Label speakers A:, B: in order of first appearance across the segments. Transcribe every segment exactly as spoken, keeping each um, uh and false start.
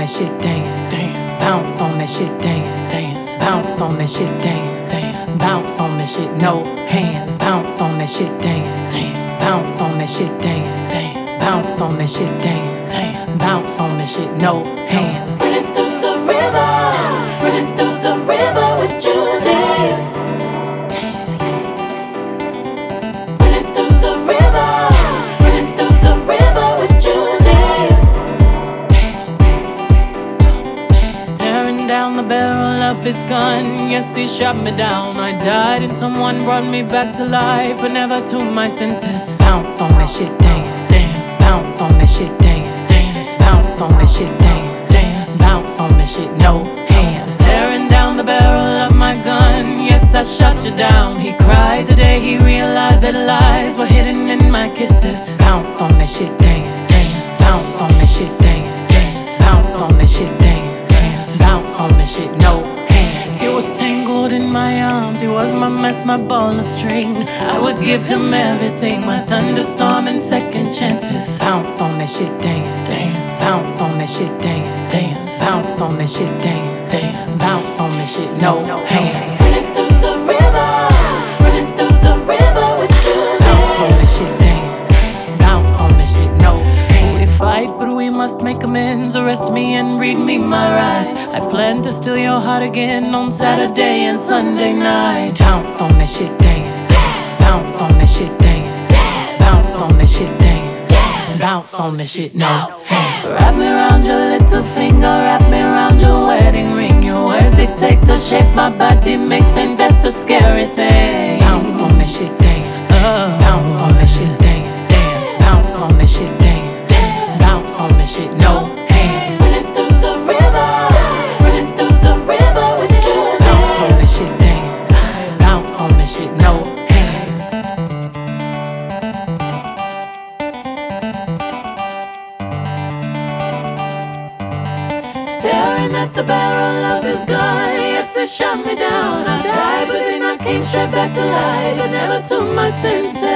A: that shit, dance, dance. Bounce on that shit, dance, dance. Bounce on that shit, dance, dance. Bounce on that shit, no hands. Bounce on that shit, dance, dance. Bounce on that shit, dance, dance. Bounce on that shit, dance, dance. Bounce on that shit, no hands.
B: Running through the river, running through the river with you and dance. Running through the river, running through the river with you and dance.
A: Staring down the barrel of his gun, yes, he shot me down. I died and someone brought me back to life, but never to my senses. Bounce on that shit, dance, dance. Bounce on that shit, dance, dance. Bounce on that shit, dance, dance. Bounce on that shit, no hands. Staring down the barrel of my gun, yes, I shot you down. He cried the day he realized that lies were hidden in my kisses. Bounce on that shit, dance, dance. Bounce on that shit, dance, dance. Bounce on that shit, dance, dance. Bounce on that shit, no hands. He was tangled in my arms, he was my mess, my ball of string. I would give him everything, my thunderstorm and second chances. Bounce on that shit, dance, dance. Bounce on that shit, dance, dance. Bounce on that shit, dance, dance. Bounce on that shit, no hands.
B: Running through the river, running through the river with you and
A: Bounce on
B: dance.
A: that shit, dance. Bounce on that shit, no hands. We fight, but we must make amends. Arrest me and read me my rights. I plan to steal your heart again on Saturday and Sunday night. Bounce on that shit, dance. Bounce on that shit, dance. Bounce on that shit, dance. Bounce on that shit, no hands. Wrap me around your little finger, wrap me around your wedding ring. Your words dictate the shape my body makes, ain't that the scary thing? Bounce on that shit, dance. Bounce on that shit, dance. Bounce on that shit, dance. Bounce on that shit, no hands.
B: Running through the river, running through the river with you and
A: Bounce on
B: dance.
A: that shit, dance. Bounce on that shit, no hands.
B: Staring at the barrel of his gun, yes, it shot me down. I died, but then I came straight back to life, but never to my senses.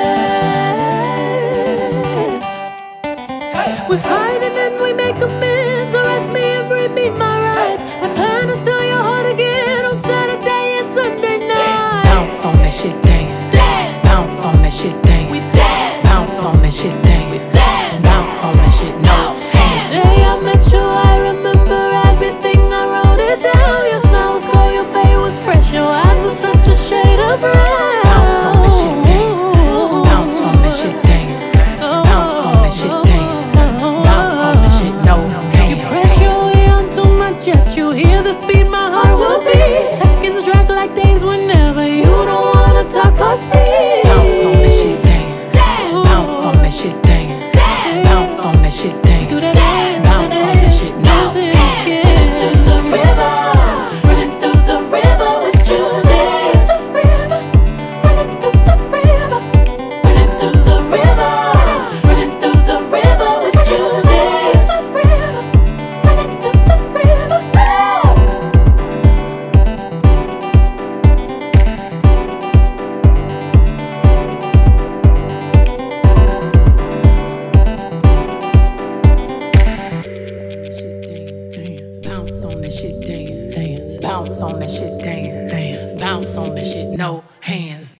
B: We fight and then we make amends. Arrest me and bring me my rights. I plan to steal your heart again on Saturday and Sunday night.
A: Bounce on that shit, dance.
B: Dance,
A: Bounce on that shit, dance.
B: we dance,
A: Bounce on that shit, dance.
B: we dance.
A: Bounce on that shit, no hands.
B: The day I met you, I remember everything. I wrote it down. Your smile was cold, your face was fresh, your eyes were such a shade of brown.
A: Bounce on that shit, dance. Bounce on that shit, dance. Bounce on that shit, dance. Bounce on that shit, no
B: You
A: hands.
B: press your way onto my chest. You hear the speed my heart will beat. Seconds drag like days whenever you don't wanna talk or speak.
A: Bounce on that shit, dance. Bounce on that shit, dance. Bounce on that shit, dance.
B: Do that dance,
A: Bounce on that shit, no
B: dance again. Running through the river, running through the river with you and dance. Running through the river, running through the river, running through the river with you and dance. Running through the river.
A: Bounce on that shit, dance. Bounce on that shit, dance. Bounce on that shit, no hands.